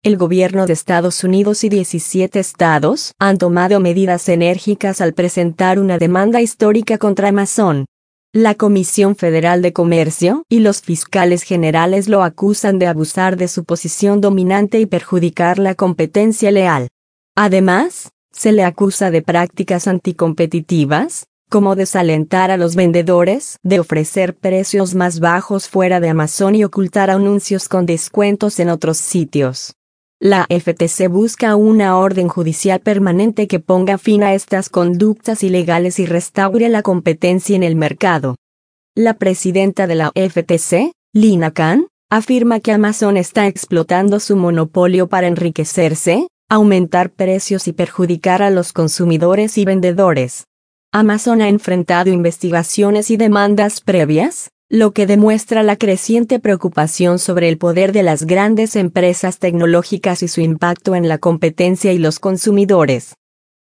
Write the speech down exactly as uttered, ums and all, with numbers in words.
el gobierno de Estados Unidos y diecisiete estados han tomado medidas enérgicas al presentar una demanda histórica contra Amazon. La Comisión Federal de Comercio y los fiscales generales lo acusan de abusar de su posición dominante y perjudicar la competencia leal. Además, se le acusa de prácticas anticompetitivas, como desalentar a los vendedores de ofrecer precios más bajos fuera de Amazon y ocultar anuncios con descuentos en otros sitios. La F T C busca una orden judicial permanente que ponga fin a estas conductas ilegales y restaure la competencia en el mercado. La presidenta de la F T C, Lina Khan, afirma que Amazon está explotando su monopolio para enriquecerse, aumentar precios y perjudicar a los consumidores y vendedores. Amazon ha enfrentado investigaciones y demandas previas, lo que demuestra la creciente preocupación sobre el poder de las grandes empresas tecnológicas y su impacto en la competencia y los consumidores.